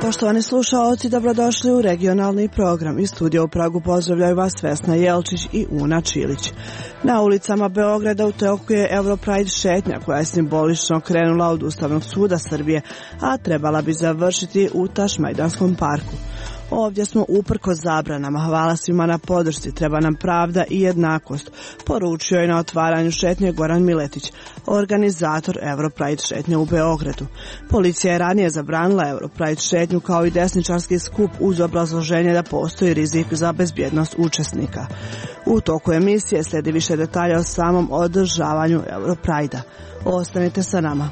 Poštovani slušaoci, dobrodošli u regionalni program. Iz studija u Pragu pozdravljaju vas Vesna Jelčić i Una Čilić. Na ulicama Beograda u toku je Europride šetnja koja je simbolično krenula od Ustavnog suda Srbije, a trebala bi završiti u Tašmajdanskom parku. Ovdje smo uprkos zabranama, hvala svima na podršci, treba nam pravda i jednakost, poručio je na otvaranju šetnje Goran Miletić, organizator Europride šetnje u Beogradu. Policija je ranije zabranila Europride šetnju kao i desničarski skup uz obrazloženje da postoji rizik za bezbjednost učesnika. U toku emisije slijedi više detalja o samom održavanju Europride-a. Ostanite sa nama.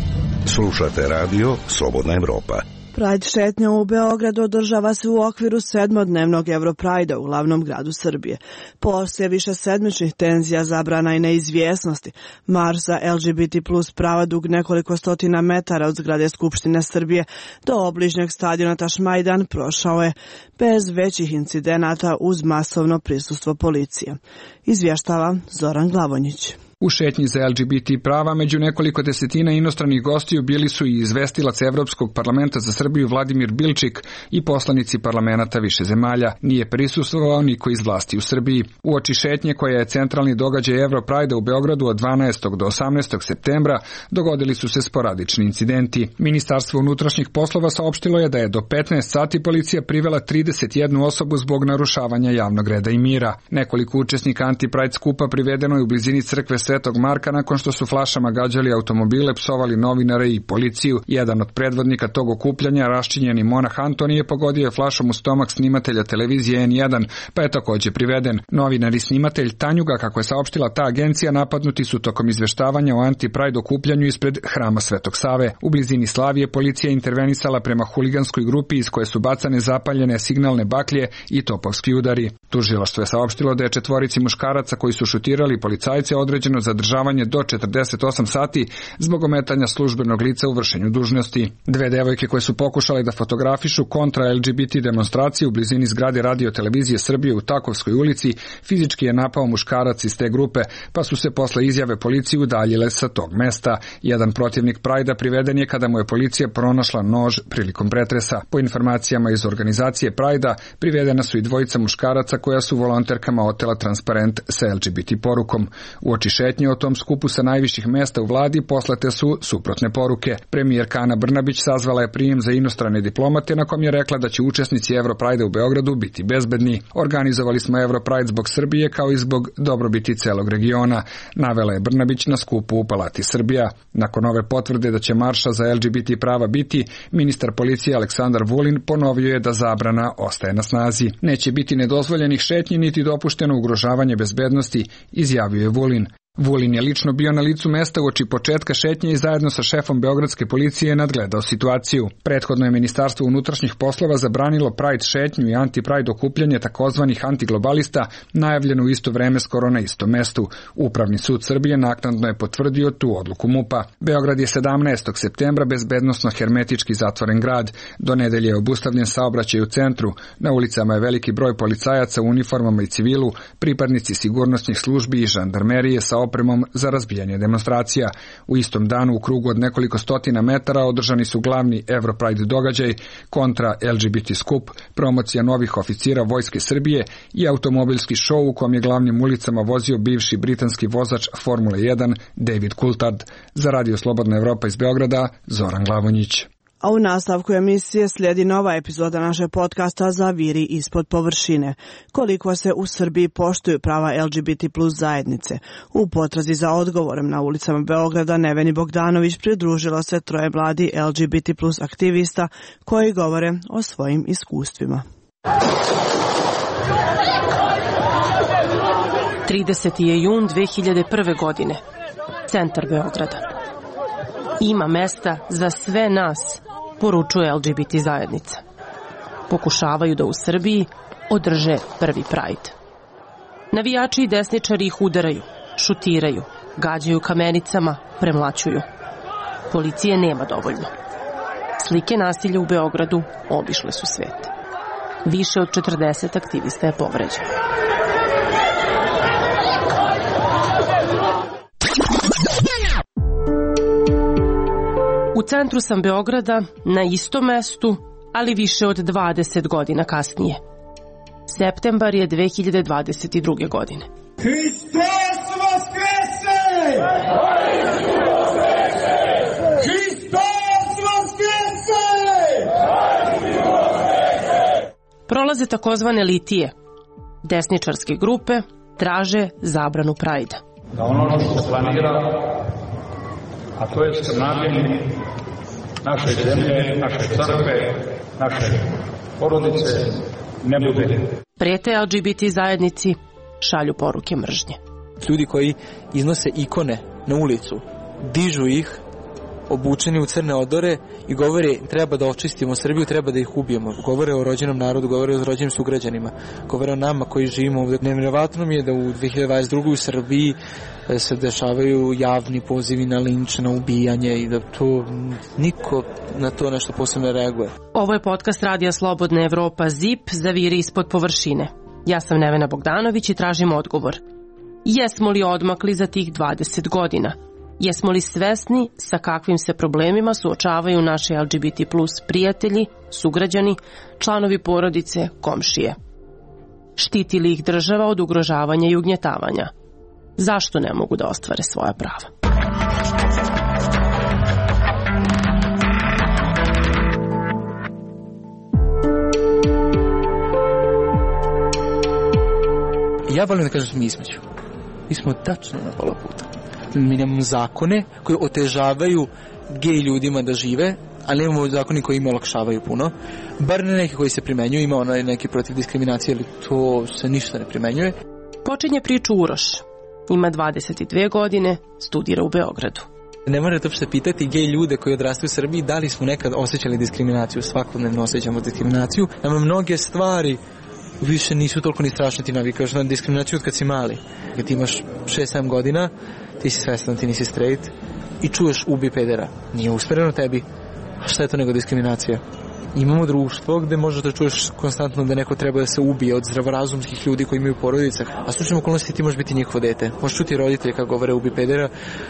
Slušate radio Slobodna Evropa. Pride šetnja u Beogradu održava se u okviru 7-dnevnog Europride-a u glavnom gradu Srbije. Poslije više sedmičnih tenzija, zabrana i neizvjesnosti, marš za LGBT plus prava dug nekoliko stotina metara od zgrade Skupštine Srbije do obližnjeg stadiona Tašmajdan prošao je bez većih incidenata uz masovno prisustvo policije. Izvještava Zoran Glavonjić. U šetnji za LGBT prava među nekoliko desetina inostranih gostiju bili su i izvestilac Evropskog parlamenta za Srbiju Vladimir Bilčik i poslanici parlamenta više zemalja. Nije prisustvovao niko iz vlasti u Srbiji. Uoči šetnje koja je centralni događaj Europride u Beogradu od 12. do 18. septembra dogodili su se sporadični incidenti. Ministarstvo unutrašnjih poslova saopštilo je da je do 15 sati policija privela 31 osobu zbog narušavanja javnog reda i mira. Nekoliko učesnika anti-Pride skupa privedeno je u blizini crkve Svetog Marka nakon što su flašama gađali automobile, psovali novinare i policiju. Jedan od predvodnika tog okupljanja, raščinjeni monah Antonije, pogodio je flašom u stomak snimatelja televizije N1, pa je također priveden. Novinar i snimatelj Tanjuga, kako je saopštila ta agencija, napadnuti su tokom izveštavanja o anti-Pride okupljanju ispred Hrama Svetog Save. U blizini Slavije policija intervenisala prema huliganskoj grupi iz koje su bacane zapaljene signalne baklje i topovski udari. Tužilaštvo je saopštilo da je 4 muškaraca koji su šutirali policajce određeno zadržavanje do 48 sati zbog ometanja službenog lica u vršenju dužnosti. 2 devojke koje su pokušale da fotografišu kontra LGBT demonstracije u blizini zgrade Radio televizije Srbije u Takovskoj ulici fizički je napao muškarac iz te grupe, pa su se posle izjave policije udaljile sa tog mesta. Jedan protivnik Prajda priveden je kada mu je policija pronašla nož prilikom pretresa. Po informacijama iz organizacije Prajda privedena su i 2 muškaraca koja su volonterkama otela transparent sa LGBT porukom. Uoči šetnje o tom skupu sa najviših mesta u vladi poslate su suprotne poruke. Premijerka Ana Brnabić sazvala je prijem za inostrane diplomate na kom je rekla da će učesnici Europride u Beogradu biti bezbedni. Organizovali smo Europride zbog Srbije kao i zbog dobrobiti celog regiona, navela je Brnabić na skupu u Palati Srbija. Nakon ove potvrde da će marša za LGBT prava biti, ministar policije Aleksandar Vulin ponovio je da zabrana ostaje na snazi. Neće biti nedozvoljenih šetnji niti dopušteno ugrožavanje bezbednosti, izjavio je Vulin. Vulin je lično bio na licu mesta uoči početka šetnje i zajedno sa šefom beogradske policije nadgledao situaciju. Prethodno je Ministarstvo unutrašnjih poslova zabranilo Pride šetnju i anti-Pride okupljanje takozvanih antiglobalista, najavljeno u isto vreme skoro na istom mestu. Upravni sud Srbije naknadno je potvrdio tu odluku MUP-a. Beograd je 17. septembra bezbednosno hermetički zatvoren grad. Do nedelje je obustavljen saobraćaj u centru. Na ulicama je veliki broj policajaca u uniformama i civilu, pripadnici sigurnosnih službi i žandarmerije sa opremom za razbijanje demonstracija. U istom danu u krugu od nekoliko stotina metara održani su glavni Europride događaj, kontra LGBT skup, promocija novih oficira Vojske Srbije i automobilski šou u kom je glavnim ulicama vozio bivši britanski vozač Formule 1 David Coulthard. Za Radio Slobodna Evropa iz Beograda, Zoran Glavonjić. A u nastavku emisije slijedi nova epizoda našeg podcasta Zaviri ispod površine. Koliko se u Srbiji poštuju prava LGBT plus zajednice. U potrazi za odgovorem na ulicama Beograda Neveni Bogdanović pridružilo se 3 mladi LGBT plus aktivista koji govore o svojim iskustvima. 30. je jun 2001. godine. Centar Beograda. Ima mesta za sve nas, poručuje LGBT zajednica. Pokušavaju da u Srbiji održe prvi Pride. Navijači i desničari ih udaraju, šutiraju, gađaju kamenicama, premlaćuju. Policije nema dovoljno. Slike nasilja u Beogradu obišle su svet. Više od 40 aktivista je povređeno. U centru sam Beograda, na istom mestu, ali više od 20 godina kasnije. Septembar je 2022. godine. Hristos Vaskrese! Hristos Vaskrese! Prolaze takozvane litije. Desničarske grupe traže zabranu Prajda. Da ono što se planira, a to je skrnavljenje naše zemlje, naše crkve, naše porodice, ne bude. Prete LGBT zajednici, šalju poruke mržnje. Ljudi koji iznose ikone na ulicu, dižu ih, obučeni u crne odore i govore treba da očistimo Srbiju, treba da ih ubijemo. Govore o rođenom narodu, govore o rođenim sugrađanima, govore o nama koji živimo ovdje. Nevjerovatno mi je da u 2022. u Srbiji se dešavaju javni pozivi na linč, na ubijanje i da to niko na to nešto posebno reaguje. Ovo je podcast Radija Slobodna Evropa ZIP, Zaviri ispod površine. Ja sam Nevena Bogdanović i tražim odgovor. Jesmo li odmakli za tih 20 godina? Jesmo li svesni sa kakvim se problemima suočavaju naši LGBT plus prijatelji, sugrađani, članovi porodice, komšije? Štiti li ih država od ugrožavanja i ugnjetavanja? Zašto ne mogu da ostvare svoja prava? Ja volim da kažem smo između. Mi smo tačno na pola puta. Mi nemamo zakone koji otežavaju gej ljudima da žive, ali nemamo zakoni koji im olakšavaju puno. Bar ne neki koji se primenjuju, ima onaj neki protiv diskriminacije, ali to se ništa ne primenjuje. Počinje priču Uroš. Ima 22 godine, studira u Beogradu. Ne morate uopšte pitati gej ljude koji odrastaju u Srbiji da li smo nekad osjećali diskriminaciju, svakodnevno osjećamo diskriminaciju. Nama mnoge stvari više nisu toliko ni strašne, ti navikaš na diskriminaciju od kad si mali. Kad ti imaš 6-7 godina, ti si svestan, ti nisi straight i čuješ ubi pedera. Nije usmereno tebi. A šta je to nego diskriminacija? Imamo društvo gde možeš da čuješ konstantno da neko treba da se ubije od zdravorazumskih ljudi koji imaju porodice. A slučajno okolnosti ti možeš biti njihovo dete. Možeš čuti roditelje kako govore ubi pedera,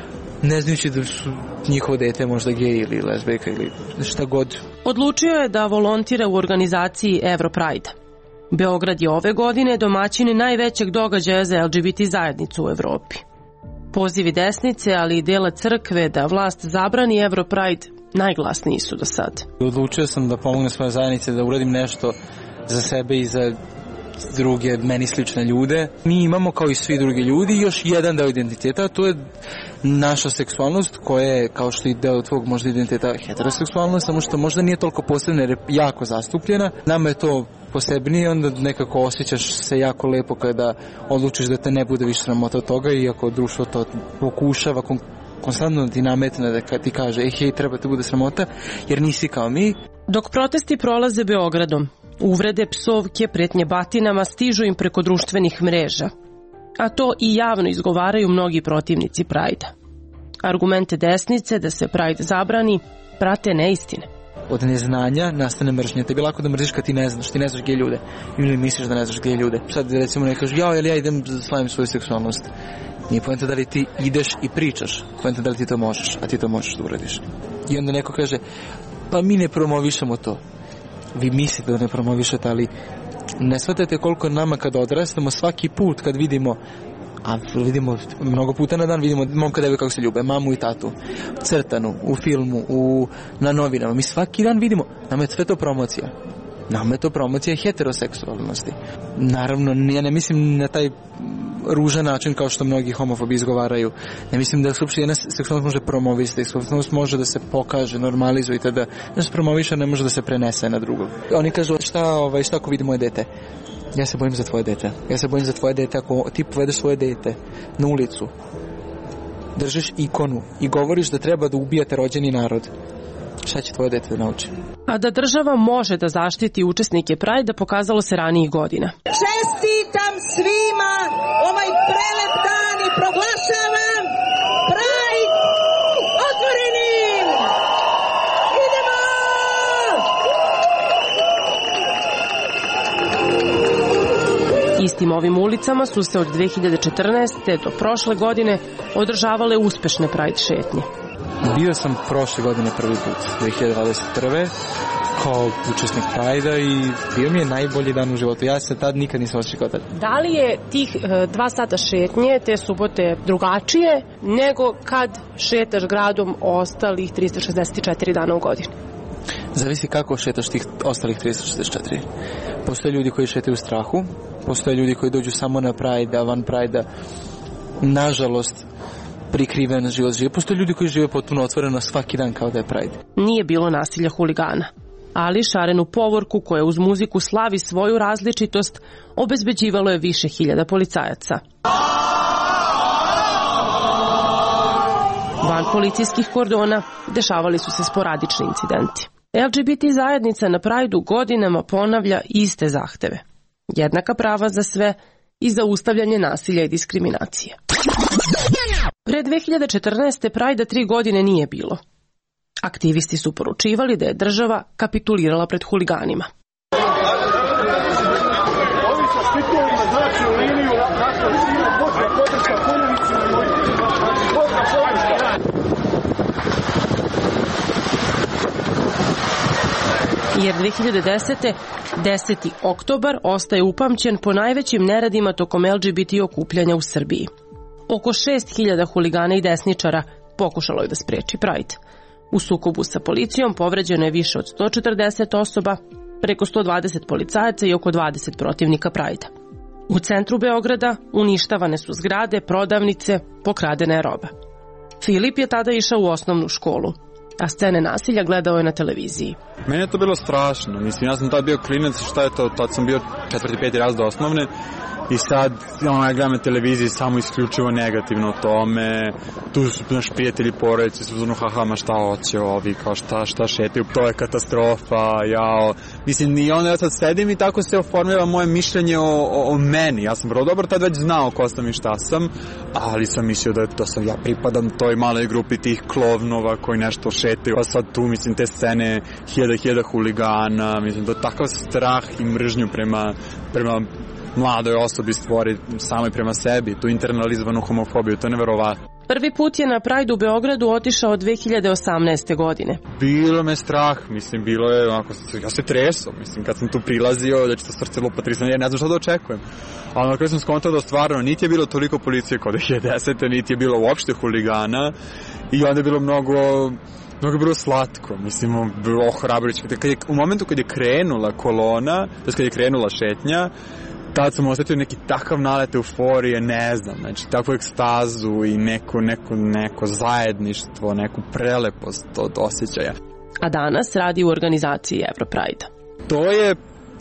ne znajući da su njihovo dete možda gej ili lezbejka ili šta god. Odlučio je da volontira u organizaciji Europride. Beograd je ove godine domaćin najvećeg događaja za LGBT zajednicu u Evropi. Pozivi desnice, ali i dela crkve da vlast zabrani Europride najglasniji su do sad. Odlučio sam da pomognem svoje zajednice, da uradim nešto za sebe i za druge meni slične ljude. Mi imamo kao i svi drugi ljudi još jedan deo identiteta, to je naša seksualnost koja je kao što i deo tvog možda identiteta heteroseksualnost, samo što možda nije toliko posebna jer je jako zastupljena. Nama je to posebnije, onda nekako osjećaš se jako lepo kada odlučiš da te ne bude više sramota od toga, iako društvo to pokušava konstantno ti nametne da ti kaže hej, treba te bude sramota jer nisi kao mi. Dok protesti prolaze Beogradom, uvrede, psovke, pretnje batinama stižu im preko društvenih mreža, a to i javno izgovaraju mnogi protivnici Prajda. Argumente desnice da se Pride zabrani prate neistine. Od neznanja nastane mržnja. Tebi je lako da mrziš kad ti ne znaš gej ljude ili misliš da ne znaš gej ljude. Sad recimo ne kažeš ja idem da slavim svoju seksualnost. Nije poenta da li ti ideš i pričaš, poenta da li ti to možeš, a ti to možeš da uradiš. I onda neko kaže pa mi ne promovišemo to. Vi mislite da ne promovišete, ali ne shvatate koliko nama kad odrastamo svaki put kad vidimo, a vidimo mnogo puta na dan, vidimo momka devojka kako se ljube, mamu i tatu, crtanu, u filmu, na novinama. Mi svaki dan vidimo, nama je sve to promocija. Nama je to promocija heteroseksualnosti. Naravno, ja ne mislim na taj ružan način kao što mnogi homofobi izgovaraju. Ne mislim da se uopšte jedna seksualnost može promovisati, seksualnost može da se pokaže, normalizuje, da ne se promoviše, ne može da se prenese na drugog. Oni kažu šta ako vidi moje dete? Ja se bojim za tvoje dete. Ja se bojim za tvoje dete ako ti povedeš svoje dete na ulicu, držiš ikonu i govoriš da treba da ubijate rođeni narod. Šta će tvoje dete da nauči? A da država može da zaštiti učesnike Prajda pokazalo se ranijih godina. Čestitam svima ovaj prelep dan i proglašavam Pride otvorenim! Idemo! Istim ovim ulicama su se od 2014. do prošle godine održavale uspešne Pride šetnje. Bio sam prošle godine prvi put, 2021. kao učesnik Prajda i bio mi je najbolji dan u životu. Ja se tad nikad nisam osjećao tad. Da li je tih 2 sata šetnje te subote drugačije nego kad šetaš gradom ostalih 364 dana u godini? Zavisi kako šetaš tih ostalih 364. Postoje ljudi koji šetaju u strahu, postoje ljudi koji dođu samo na Prajda, van Prajda, nažalost, prikriven život žive. Postoje ljudi koji žive potpuno otvoreno svaki dan kao da je Pride. Nije bilo nasilja huligana, ali šarenu povorku koja uz muziku slavi svoju različitost obezbeđivalo je više hiljada policajaca. Van policijskih kordona dešavali su se sporadični incidenti. LGBT zajednica na Prideu godinama ponavlja iste zahteve. Jednaka prava za sve i zaustavljanje nasilja i diskriminacije. Pre 2014. Pridea 3 godine nije bilo. Aktivisti su poručivali da je država kapitulirala pred huliganima. Jer 2010. 10. oktobar ostaje upamćen po najvećim neredima tokom LGBT okupljanja u Srbiji. Oko 6.000 huligana i desničara pokušalo je da spreči Pride. U sukobu sa policijom povređeno je više od 140 osoba, preko 120 policajaca i oko 20 protivnika Prajda. U centru Beograda uništavane su zgrade, prodavnice, pokradena je roba. Filip je tada išao u osnovnu školu, a scene nasilja gledao je na televiziji. Meni je to bilo strašno. Mislim, ja sam tad bio klinac, šta je to? Tad sam bio 4. 5. razred osnovne i sad ja gledam na televiziji samo isključivo negativno o tome. Tu su naši prijatelji, porodice, su zonu haha, ma šta hoće ovi, kao šta šetaju, to je katastrofa, jao. Mislim, i onda ja sad sedim i tako se oformljava moje mišljenje o meni. Ja sam vrlo dobro tad već znao ko sam i šta sam, ali sam mislio da sam ja pripadam toj maloj grupi tih klovnova koji nešto šetaju. A sad tu, mislim, te scene hiljada huligana, mislim, da takav strah i mržnju prema mladoj osobi stvori samoj prema sebi, tu internalizovanu homofobiju, to je neverovatno. Prvi put je na Pride u Beogradu otišao 2018. godine. Bilo me strah, mislim, bilo je, ja se tresao, mislim, kad sam tu prilazio, da će to srce lupati, ja ne znam šta da očekujem. Ali na kraju sam skontao da stvarno niti je bilo toliko policije kao 2010. niti je bilo uopšte huligana i onda je bilo mnogo bilo slatko, mislim, bilo ohrabrujuće. U momentu kad je krenula kolona, to je kad je krenula šetnja, tad sam osetio neki takav nalet euforije, ne znam, znači takvu ekstazu i neko zajedništvo, neku prelepost od osjećaja. A danas radi u organizaciji Europride. To je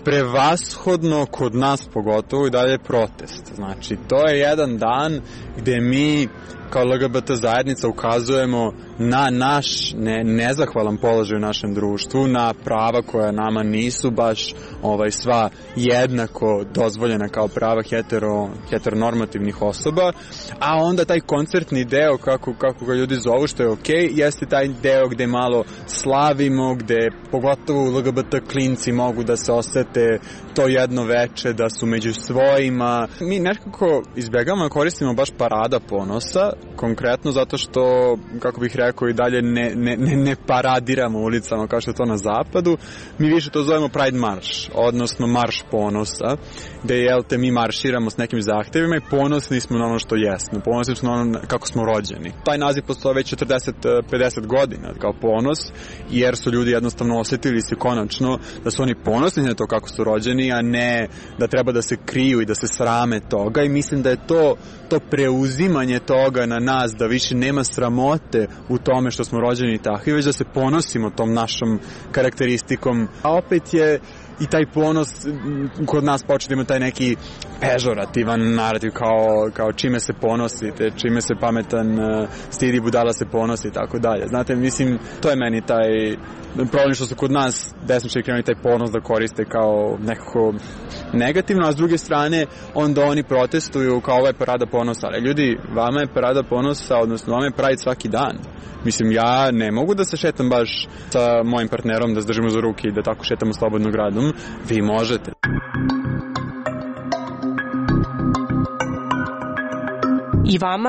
prevashodno kod nas pogotovo i dalje protest. Znači, to je jedan dan gde mi kao LGBT zajednica ukazujemo na naš nezahvalan položaj u našem društvu, na prava koja nama nisu baš sva jednako dozvoljena kao prava heteronormativnih osoba, a onda taj koncertni deo, kako ga ljudi zovu, što je okej, jeste taj deo gde malo slavimo, gde pogotovo LGBT klinci mogu da se osete to jedno veče, da su među svojima. Mi nekako izbjegamo da koristimo baš parada ponosa, konkretno zato što, kako bih rekao, i dalje ne paradiramo ulicama kao što je to na zapadu. Mi više to zovemo Pride Marš, odnosno Marš ponosa, gde mi marširamo s nekim zahtevima i ponosni smo na ono što jesmo, ponosni smo na ono kako smo rođeni. Taj naziv postoje već 40-50 godina kao ponos, jer su ljudi jednostavno osetili se konačno da su oni ponosni na to kako su rođeni, a ne da treba da se kriju i da se srame toga, i mislim da je to preuzimanje toga na nas, da više nema sramote u tome što smo rođeni takvi, već da se ponosimo tom našom karakteristikom. A opet je i taj ponos kod nas počeo da ima taj neki pežorativan narativ kao čime se ponosite, čime se pametan stidi, budala se ponosi i tako dalje. Znate, mislim, to je meni taj problem što su kod nas desničari krenuli taj ponos da koriste kao nekako negativno, a s druge strane onda oni protestuju kao ovo je parada ponosa. Ali ljudi, vama je parada ponosa, odnosno vama je Pride svaki dan. Mislim, ja ne mogu da se šetam baš sa mojim partnerom, da se držimo za ruke i da tako šetamo slobodno gradom. Vi možete. I vama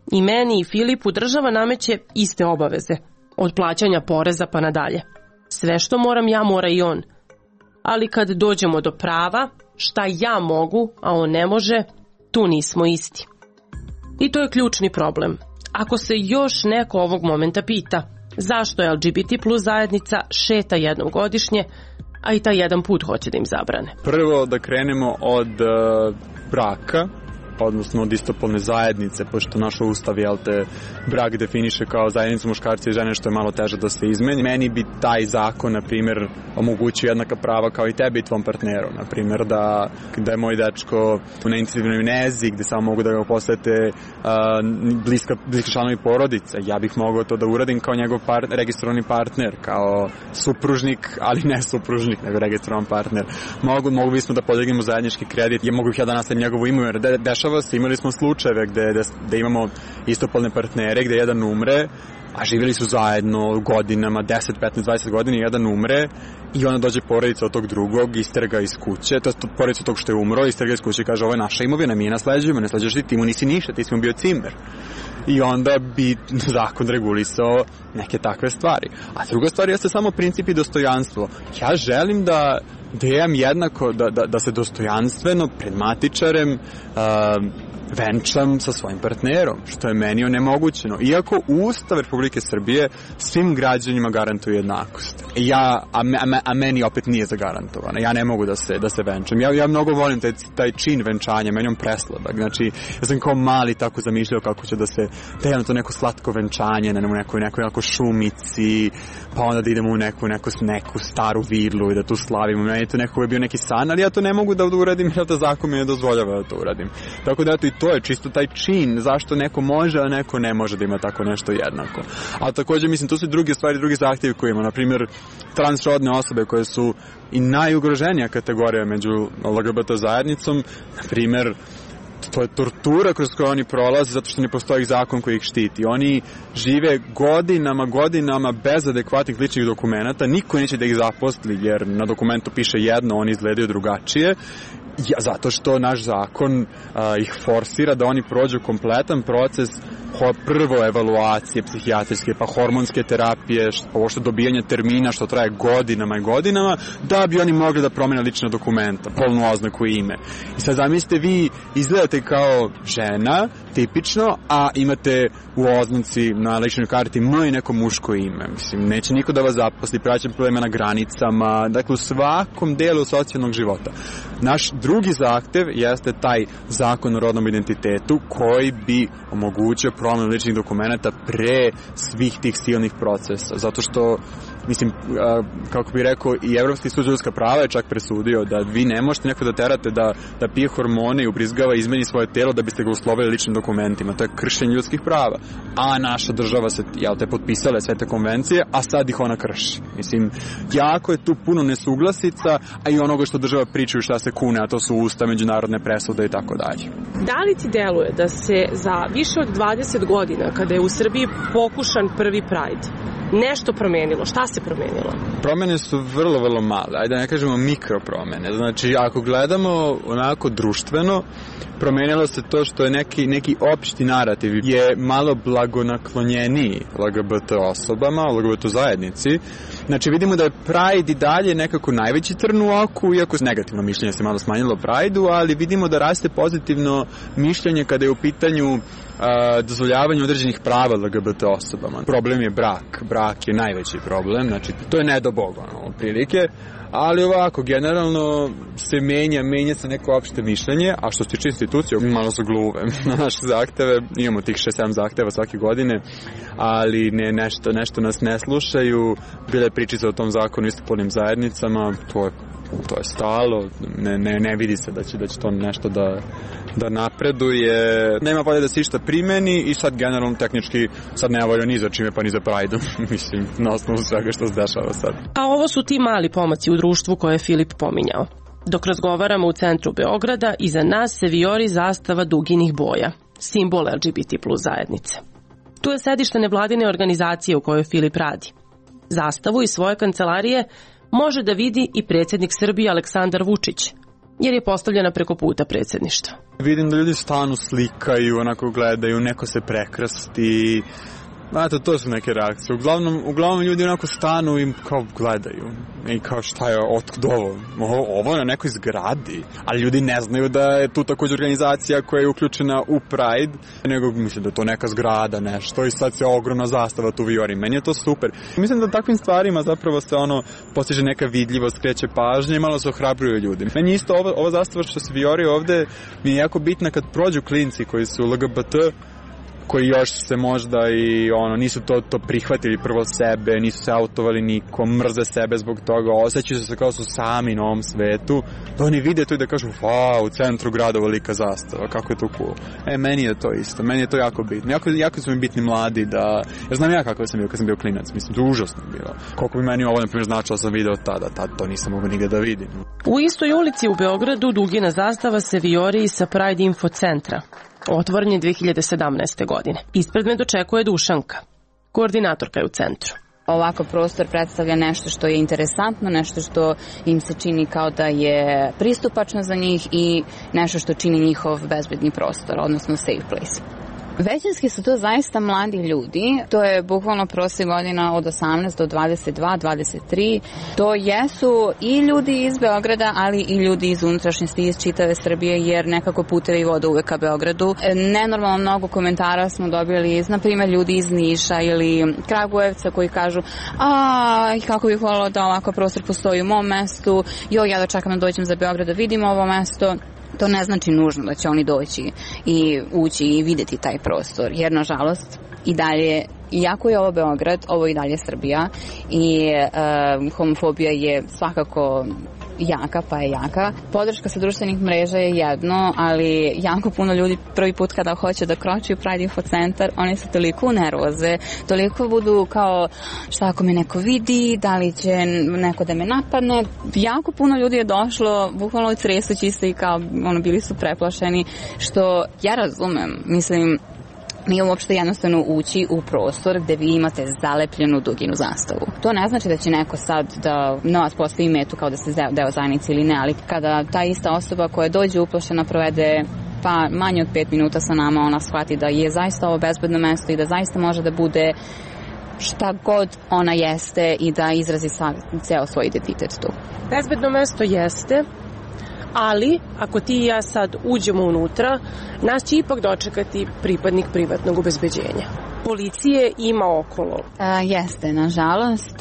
I meni i Filipu država nameće iste obaveze, od plaćanja poreza pa nadalje. Sve što moram ja, mora i on. Ali kad dođemo do prava, šta ja mogu, a on ne može, tu nismo isti. I to je ključni problem. Ako se još neko ovog momenta pita zašto LGBT plus zajednica šeta jednom godišnje, a i taj jedan put hoće da im zabrane. Prvo da krenemo od braka, odnosno od istopolne zajednice, pošto naš ustav brak definiše kao zajednicu muškarca i žene, što je malo teže da se izmeni. Meni bi taj zakon, na primjer, omogućio jednaka prava kao i tebi i tvom partneru. Na primjer, da je moj dečko na intenzivnoj nezi, gde samo mogu da ga posete bliski članovi porodice. Ja bih mogao to da uradim kao njegov registrovani partner, kao supružnik, ali ne supružnik, nego registrovan partner. Mogu bismo da podignemo zajednički kredit, mogu bih ja da nastavim njegovo ime, jer imali smo slučajeve gde imamo istopolne partnere, gde jedan umre, a živjeli su zajedno godinama, 10, 15, 20 godina, jedan umre i onda dođe porodica od tog drugog, isterga iz kuće, to je porodica od tog što je umro, isterga iz kuće i kaže, ovo je naša imovina, mi je nasleđujemo, ne sleđuješ ti mu nisi ništa, ti si mu bio cimer. I onda bi zakon regulisao neke takve stvari. A druga stvar jeste samo princip i dostojanstvo. Ja želim da imam jednako, da se dostojanstveno pred matičarem venčam sa svojim partnerom, što je meni onemogućeno. Iako Ustav Republike Srbije svim građanima garantuje jednakost. A meni opet nije zagarantovano. Ja ne mogu da se venčam. Ja mnogo volim taj čin venčanja, meni on presladak. Znači, ja sam kao mali tako zamišljao kako će da imam to neko slatko venčanje, na nekoj šumici, pa onda da idemo u neku staru vilu i da tu slavimo. Meni to nekako je bio neki san, ali ja to ne mogu da uradim jer da zakon mi ne dozvoljava da to uradim. Tako da eto i to je čisto taj čin, zašto neko može, a neko ne može da ima tako nešto jednako. A također, mislim, tu su druge stvari, drugi zahtjevi koji ima, na primjer, transrodne osobe koje su i najugroženija kategorija među LGBT zajednicom, na primjer, to je tortura kroz koju oni prolaze zato što ne postoji zakon koji ih štiti. Oni žive godinama bez adekvatnih ličnih dokumenata, niko neće da ih zaposli jer na dokumentu piše jedno, oni izgledaju drugačije. Zato što naš zakon ih forsira da oni prođu kompletan proces prvo evaluacije psihijatrijske, pa hormonske terapije, ovo što dobijanje termina što traje godinama i godinama, da bi oni mogli da promene lična dokumenta, polnu oznaku i ime. I sad zamislite, vi izgledate kao žena, tipično, a imate u oznaci na ličnoj karti i neko muško ime. Mislim, neće niko da vas zaposli, praćen problema na granicama, dakle u svakom delu socijalnog života. Naš drugi zahtev jeste taj zakon o rodnom identitetu koji bi omogućio promenu ličnih dokumenta pre svih tih silnih procesa. Zato što, mislim, kako bih rekao, i Evropski sud za ljudska prava je čak presudio da vi ne možete neko da terate da pije hormone i ubrizgava, izmeni svoje telo da biste ga uslovili ličnim dokumentima. To je kršenje ljudskih prava. A naša država se, potpisala sve te konvencije, a sad ih ona krši. Mislim, jako je tu puno nesuglasica, a i onoga što država pričaju šta se kune, a to su usta, međunarodne presude i tako dalje. Da li ti deluje da se za više od 20 godina, kada je u Srbiji pokušan prvi Pride, nešto promenilo? Šta se promenilo? Promene su vrlo, vrlo male. Ajde da ne kažemo mikropromene. Znači, ako gledamo onako društveno, promenilo se to što je neki opšti narativ je malo blagonaklonjeniji LGBT osobama, LGBT zajednici. Znači, vidimo da je Pride i dalje nekako najveći trn u oku, iako negativno mišljenje se malo smanjilo Pride-u, ali vidimo da raste pozitivno mišljenje kada je u pitanju dozvoljavanje određenih prava LGBT osobama. Problem je brak. Brak je najveći problem, znači to je nedobog, prilike, ali ovako, generalno se menja se neko opšte mišljenje, a što se tiče institucije, malo su gluve na naše zahteve, imamo tih 6-7 zahteva svake godine, ali nešto nas ne slušaju, bile pričice o tom zakonu istopolnim zajednicama, to je stalo, ne vidi se da će to nešto da napreduje, nema volje da se išta primeni i sad generalno tehnički sad nema volje ni za čime pa ni za Pride-om, mislim, na osnovu svega što se dešava sad. A ovo su ti mali pomaci u društvu koje je Filip pominjao. Dok razgovaramo u centru Beograda, iza nas se vijori zastava duginih boja, simbol LGBT plus zajednice. Tu je sedište nevladine organizacije u kojoj Filip radi. Zastavu iz svoje kancelarije može da vidi i predsjednik Srbije Aleksandar Vučić. jer je postavljena preko puta predsjedništva. Vidim da ljudi stanu, slikaju, onako gledaju, neko se prekrasti. Znate, to su neke reakcije. Uglavnom ljudi onako stanu i kao gledaju. I kao šta je, otkud ovo? Ovo je na nekoj zgradi. Ali ljudi ne znaju da je tu također organizacija koja je uključena u Pride, nego mislim da je to neka zgrada, nešto, i sad se ogromna zastava tu vijori. Meni je to super. Mislim da takvim stvarima zapravo se postiže neka vidljivost, skreće pažnje i malo se ohrabruju ljudi. Meni isto ova zastava što se vijori ovde mi je jako bitna kad prođu klinci koji su LGBT, koji još se možda i nisu to prihvatili prvo sebe, nisu se autovali nikom, mrze sebe zbog toga, osjećaju se kao su sami na ovom svetu, da oni vide to i da kažu, u centru grada velika zastava, kako je to cool. Meni je to isto, meni je to jako bitno. Jako su mi bitni mladi da, ja znam ja kako sam bio kad sam bio klinac, mislim, to je užasno bilo. Koliko bi meni ovo, na primjer, značilo sam video tada to nisam mogao nigde da vidim. U istoj ulici u Beogradu dugina zastava se vijori sa Pride Info centra. Otvoren je 2017. godine. Ispred me dočekuje Dušanka, koordinatorka je u centru. Ovakav prostor predstavlja nešto što je interesantno, nešto što im se čini kao da je pristupačno za njih i nešto što čini njihov bezbedni prostor, odnosno safe place. Većinski su to zaista mladi ljudi, to je bukvalno prosjek godina od 18 do 22, 23. To jesu i ljudi iz Beograda, ali i ljudi iz unutrašnjosti, iz čitave Srbije, jer nekako putevi vode uvek ka Beogradu. Nenormalno mnogo komentara smo dobili iz, na primjer, ljudi iz Niša ili Kragujevca koji kažu kako bih voljela da ovakav prostor postoji u mom mestu, ja da čekam da dođem za Beograd da vidim ovo mesto. To ne znači nužno da će oni doći i ući i videti taj prostor, jer nažalost i dalje, iako je ovo Beograd, ovo i dalje Srbija i homofobija je svakako jaka, pa je jaka. Podrška sa društvenih mreža je jedno, ali jako puno ljudi prvi put kada hoće da kroči u Pride Info centar, oni se toliko nervoze, toliko budu kao šta ako me neko vidi, da li će neko da me napadne. Jako puno ljudi je došlo, bukvalno tresući se i kao bili su preplašeni, što ja razumem, mislim, nije uopšte jednostavno ući u prostor gde vi imate zalepljenu duginu zastavu. To ne znači da će neko sad da na vas postavi metu kao da ste deo zajednice ili ne, ali kada ta ista osoba koja dođe uplašena provede manje od 5 minuta sa nama, ona shvati da je zaista ovo bezbedno mesto i da zaista može da bude šta god ona jeste i da izrazi ceo svoj identitet tu. Bezbedno mesto jeste, ali ako ti i ja sad uđemo unutra, nas će ipak dočekati pripadnik privatnog obezbeđenja. Policije ima okolo. Jeste, nažalost.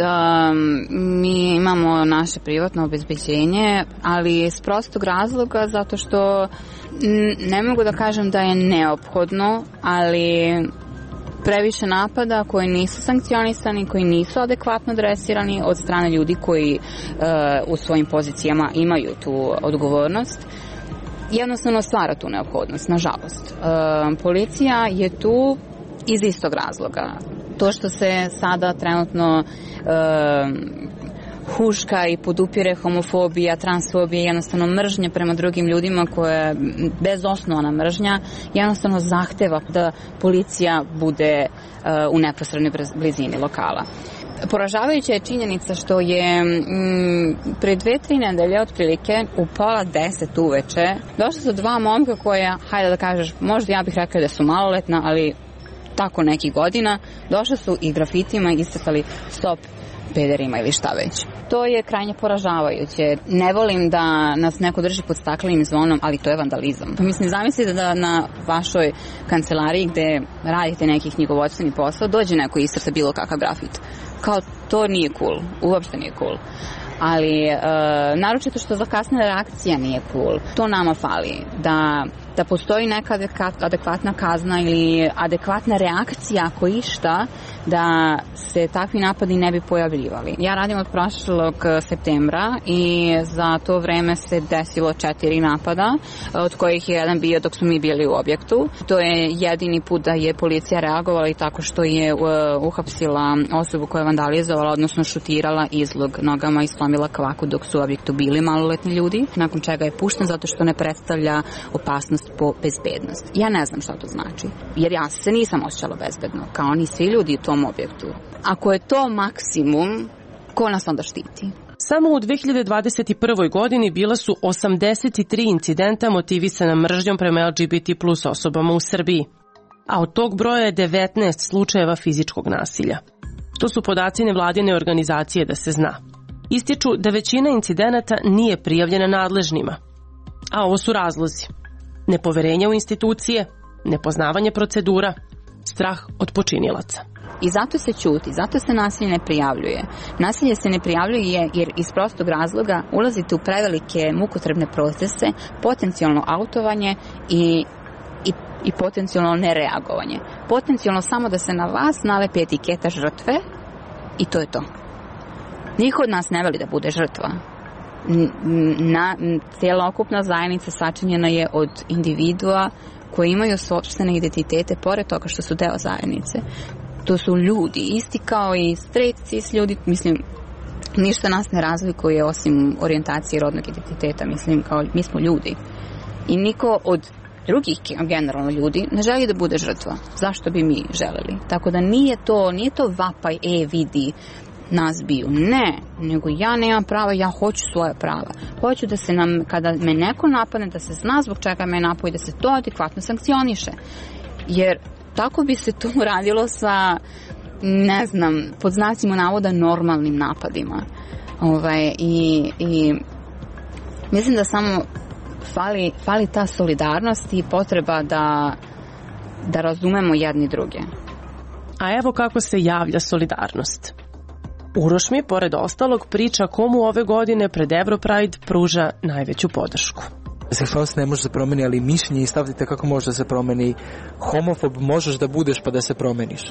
Mi imamo naše privatno obezbeđenje, ali iz prostog razloga zato što ne mogu da kažem da je neophodno, ali previše napada koji nisu sankcionisani, koji nisu adekvatno dresirani od strane ljudi koji u svojim pozicijama imaju tu odgovornost, jednostavno stvara tu neophodnost, nažalost. Policija je tu iz istog razloga. To što se sada trenutno huška i podupire homofobija, transfobija, jednostavno mržnja prema drugim ljudima koja je bezosnovana mržnja, jednostavno zahteva da policija bude u neposrednoj blizini lokala. Poražavajuća je činjenica što je pre 2-3 nedelje otprilike u 9:30 uveče došla su 2 momka koja, hajde da kažeš, možda ja bih rekla da su maloletna, ali tako nekih godina, došla su i grafitima iscrtali stop pederima ili šta već. To je krajnje poražavajuće. Ne volim da nas neko drži pod staklenim zvonom, ali to je vandalizam. Mislim, zamislite da na vašoj kancelariji gde radite neki knjigovodstveni posao dođe neko i iscrta bilo kakav grafit. Kao, to nije cool. Uopšte nije cool. Ali naročito što zakasnila reakcija nije cool. To nama fali. Da postoji neka adekvatna kazna ili adekvatna reakcija ako išta, da se takvi napadi ne bi pojavljivali. Ja radim od prošlog septembra i za to vreme se desilo 4 napada, od kojih je jedan bio dok smo mi bili u objektu. To je jedini put da je policija reagovala i tako što je uhapsila osobu koja je vandalizovala, odnosno šutirala izlog nogama i slomila kvaku dok su u objektu bili maloletni ljudi, nakon čega je pušten zato što ne predstavlja opasnost po bezbednost. Ja ne znam šta to znači, jer ja se nisam osjećala bezbedno, kao ni svi ljudi u tom objektu. Ako je to maksimum, ko nas onda štiti? Samo u 2021. godini bila su 83 incidenta motivisana mržnjom prema LGBT plus osobama u Srbiji, a od tog broja je 19 slučajeva fizičkog nasilja. To su podaci nevladine organizacije, da se zna. Ističu da većina incidenata nije prijavljena nadležnima. A ovo su razlozi: nepoverenje u institucije, nepoznavanje procedura, strah od počinilaca. I zato se ćuti, zato se nasilje ne prijavljuje. Nasilje se ne prijavljuje jer iz prostog razloga ulazite u prevelike mukotrebne procese, potencijalno autovanje i potencijalno nereagovanje. Potencijalno samo da se na vas nalepi etiketa žrtve i to je to. Niko od nas ne veli da bude žrtva. Celokupna zajednica sačinjena je od individua koji imaju sopstvene identitete pored toga što su deo zajednice. To su ljudi, isti kao i straight cis ljudi, mislim, ništa nas ne razlikuje osim orijentacije rodnog identiteta, mislim, kao mi smo ljudi. I niko od drugih generalno ljudi ne želi da bude žrtva. Zašto bi mi želeli? Tako da nije to vapaj, vidi, nas biju. Ne, nego ja nemam prava, ja hoću svoja prava. Hoću da se kada me neko napadne, da se zna zbog čega me napao i da se to adekvatno sankcioniše. Jer tako bi se to radilo sa, ne znam, pod znacima navoda normalnim napadima. I mislim da samo fali ta solidarnost i potreba da razumemo jedni druge. A evo kako se javlja solidarnost. Uroš mi, pored ostalog, priča komu ove godine pred Europride pruža najveću podršku. Seksualnost ne može da promeni, ali mišljenje i stavite kako može da se promeni. Homofob možeš da budeš pa da se promeniš.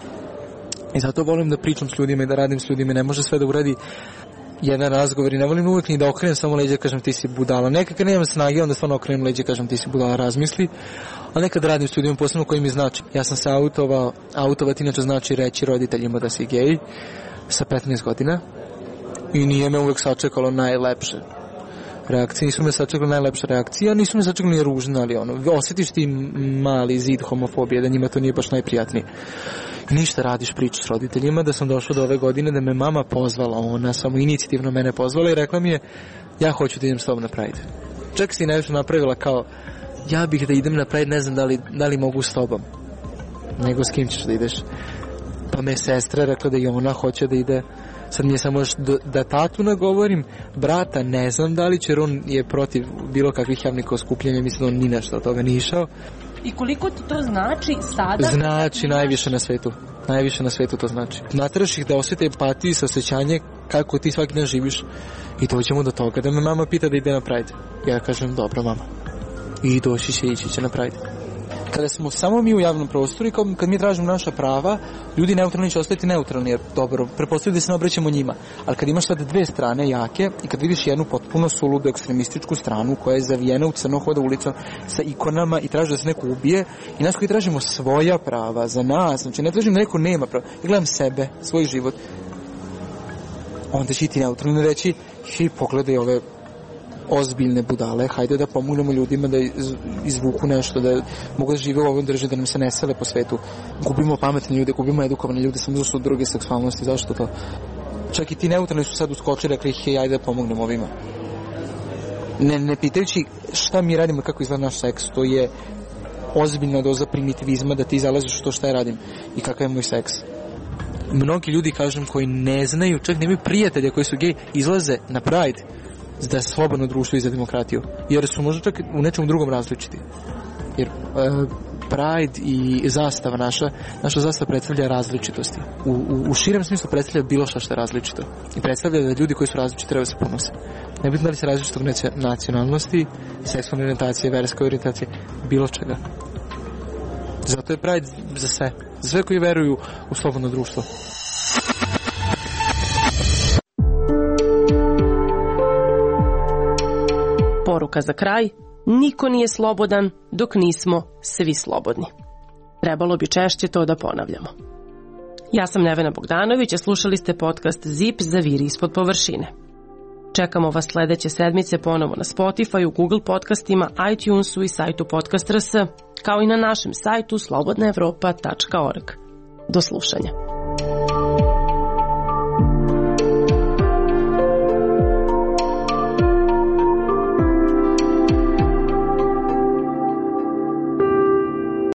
I zato volim da pričam s ljudima i da radim s ljudima. Ne može sve da uradi jedan razgovor i ne volim uvijek ni da okrenem samo leđa, kažem ti si budala. Nekad kad nemam snage, onda stvarno okrenem leđa, kažem ti si budala, razmisli. A nekad radim s ljudima, posebno koji mi znači. Ja sam se autovao, autovati inače znači reći roditeljima da si gej sa 15 godina i nije me uvijek sačekalo najlepše reakcije, nisu me sačekali najlepša reakcija, nisu me sačekali ni ružne, ali osjetiš ti mali zid homofobije, da njima to nije baš najprijatnije. I ništa, radiš, pričaš s roditeljima, da sam došao do ove godine, da me mama pozvala, ona samo inicijativno mene pozvala i rekla mi je, ja hoću da idem s tobom na Pride. Čak si najviše napravila kao, ja bih da idem na Pride, ne znam da li mogu s tobom, nego s kim ćeš da ideš. Pa me sestra rekla da i ona hoće da ide. Sad nije samo da tatu nagovorim, brata ne znam da li će, jer on je protiv bilo kakvih javnih okupljenja, mislim da on ni nešto od toga nije išao. I koliko ti to znači sada? Znači najviše na svetu. Najviše na svetu to znači. Nateraš ih da osjete empatiju i saosećanje kako ti svaki dan živiš. I dođemo do toga da me mama pita da ide na Pride. Ja kažem dobro mama. I ići će na Pride. Kada smo samo mi u javnom prostoru i kad mi tražimo naša prava, ljudi neutralni će ostati neutralni, jer dobro, pretpostavljaju da se ne obraćamo njima. Ali kad imaš sad dve strane jake i kad vidiš jednu potpuno suludu ekstremističku stranu koja je zavijena u crno, hoda ulicom sa ikonama i traži da se neko ubije, i nas koji tražimo svoja prava za nas, znači ne tražim da neko nema prava, ja gledam sebe, svoj život, onda će ti neutralno reći, pogledaj ove ozbiljne budale, hajde da pomognemo ljudima da izvuku nešto, da mogu da žive u ovoj državi, da nam se ne sele po svetu. Gubimo pametne ljude, gubimo edukovane ljude, samo su druge seksualnosti, zašto to? Čak i ti neutralni su sad uskočili, rekli, hajde da pomognemo ovima. Ne pitajući šta mi radimo, kako izgleda naš seks, to je ozbiljna doza primitivizma da ti zalaziš to šta ja radim i kakav je moj seks. Mnogi ljudi, kažem, koji ne znaju, čak nemaju prijatelja koji su gej, izlaze na Pride da je slobodno društvo i za demokratiju. Jer su možda čak u nečemu drugom različiti. Jer Pride i zastava naša zastava predstavlja različitosti. U širem smislu predstavlja bilo što je različito. I predstavlja da ljudi koji su različiti treba se ponose. Nebitno da li se različitog nacionalnosti, seksualne orijentacije, verske orijentacije, bilo čega. Zato je Pride za sve. Za sve koji veruju u slobodno društvo. Poruka za kraj: niko nije slobodan dok nismo svi slobodni. Trebalo bi češće to da ponavljamo. Ja sam Nevena Bogdanović, a slušali ste podcast ZIP za viri ispod površine. Čekamo vas sledeće sedmice ponovo na Spotify, u Google podcastima, iTunesu i sajtu Podcast.rs, kao i na našem sajtu slobodnaevropa.org. Do slušanja.